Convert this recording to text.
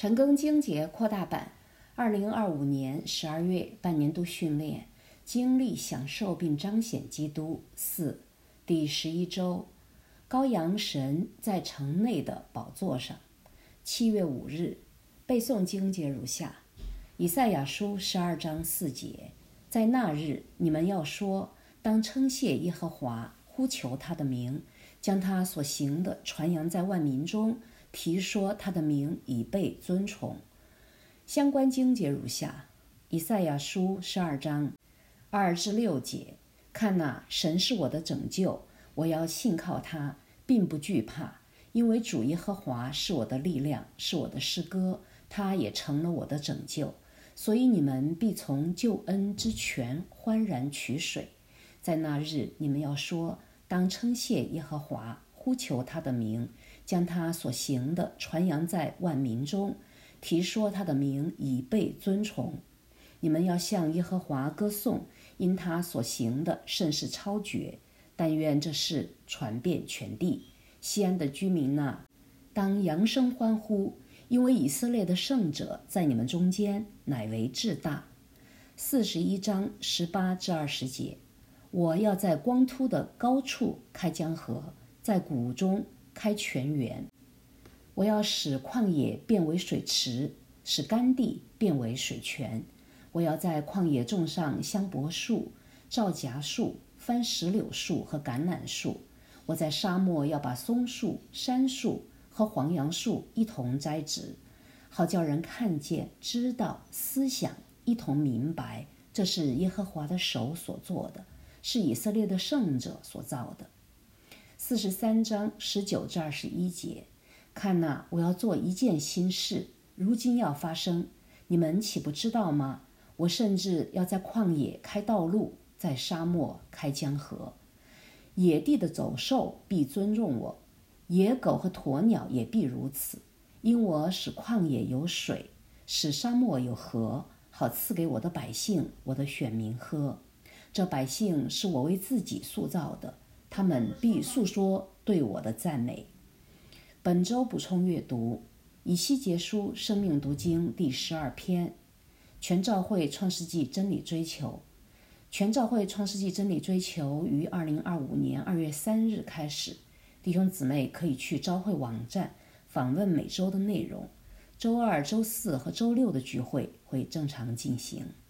陈庚经节扩大版2025年12月半年度训练，经历享受并彰显基督4第11周，羔羊神在城内的宝座上。7月5日，背诵经节如下：以赛亚书12章4节，在那日你们要说，当称谢耶和华，呼求他的名，将他所行的传扬在万民中，提说他的名已被尊崇。相关经节如下：以赛亚书12章2至6节，看哪，神是我的拯救，我要信靠他，并不惧怕，因为主耶和华是我的力量，是我的诗歌，他也成了我的拯救。所以你们必从救恩之泉欢然取水。在那日你们要说，当称谢耶和华，呼求他的名，将他所行的传扬在万民中，提说他的名已被尊崇。你们要向耶和华歌颂，因他所行的甚是超绝。但愿这事传遍全地。西安的居民哪，当扬声欢呼，因为以色列的圣者在你们中间乃为至大。41章18至20节，我要在光秃的高处开江河，在谷中开泉源。我要使旷野变为水池，使干地变为水泉。我要在旷野种上香柏树、皂荚树、番石榴树和橄榄树。我在沙漠要把松树、杉树和黄杨树一同栽植，好叫人看见、知道、思想，一同明白，这是耶和华的手所做的，是以色列的圣者所造的。43章19至21节，看哪，我要做一件新事，如今要发生，你们岂不知道吗？我甚至要在旷野开道路，在沙漠开江河。野地的走兽必尊重我，野狗和鸵鸟也必如此，因我使旷野有水，使沙漠有河，好赐给我的百姓，我的选民喝。这百姓是我为自己塑造的，他们必述说对我的赞美。本周补充阅读：以西结书生命读经第12篇，全召会创世纪真理追求。全召会创世纪真理追求于2025年2月3日开始，弟兄姊妹可以去召会网站访问每周的内容。周二、周四和周六的聚会会正常进行。